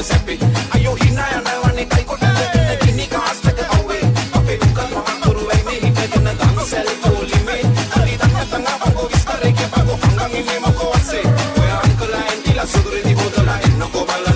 සැපේ අයෝ හිනා යනවනේ කයි කොටගෙන කිනි කාස්ටක අවේ අපේ දුක මහකුරු වෙයි මේ හිටගෙන දන්සල් තෝලිමේ අලි තංග තංග බගෝ විස්තරේ ke බගෝ හංගන් ඉන්නේ මකෝ වස්සේ ඔය අංකලා එන්දිලා සුදුරේදී හොදලා එන්නකෝ බලන්න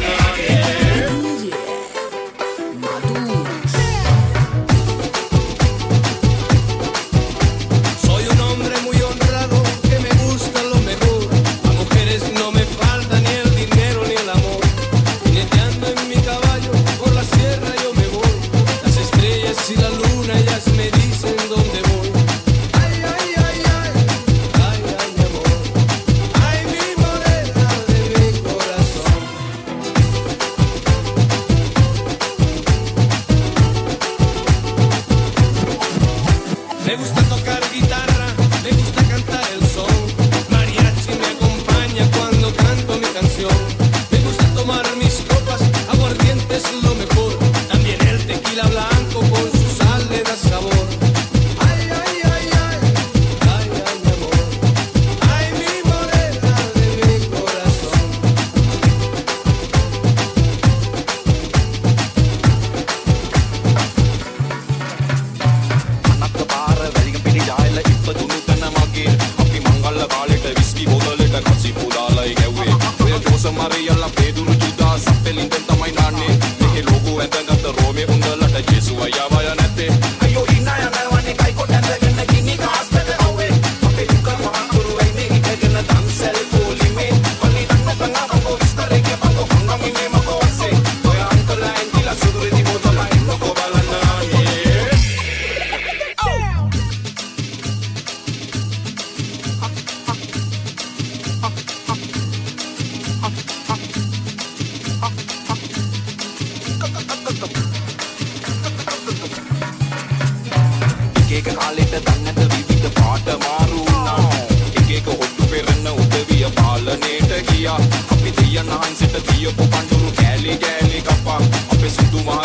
අපි තියන හන්සිට තියපු පඳුරු කෑලි කෑලි කපා අපේ සුදු